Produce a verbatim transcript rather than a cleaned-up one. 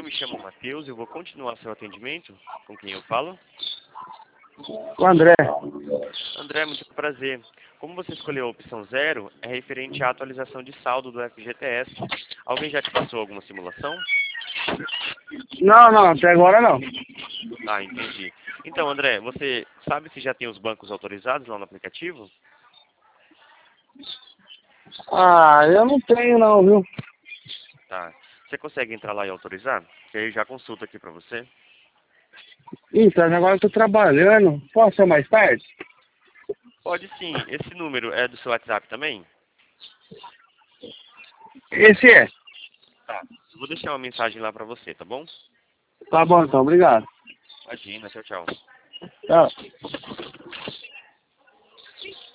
me chamo Matheus e eu vou continuar seu atendimento. Com quem eu falo? O André. André, muito prazer. Como você escolheu a opção zero, é referente à atualização de saldo do F G T S. Alguém já te passou alguma simulação? Não, não, até agora não. Ah, entendi. Então, André, você sabe se já tem os bancos autorizados lá no aplicativo? Ah, eu não tenho não, viu? Tá. Você consegue entrar lá e autorizar? Que aí eu já consulto aqui pra você. Então, agora eu tô trabalhando. Posso ser mais tarde? Pode sim. Esse número é do seu WhatsApp também? Esse é. Tá. Eu vou deixar uma mensagem lá pra você, tá bom? Tá bom, então, obrigado. Imagina, tchau, tchau. Tchau.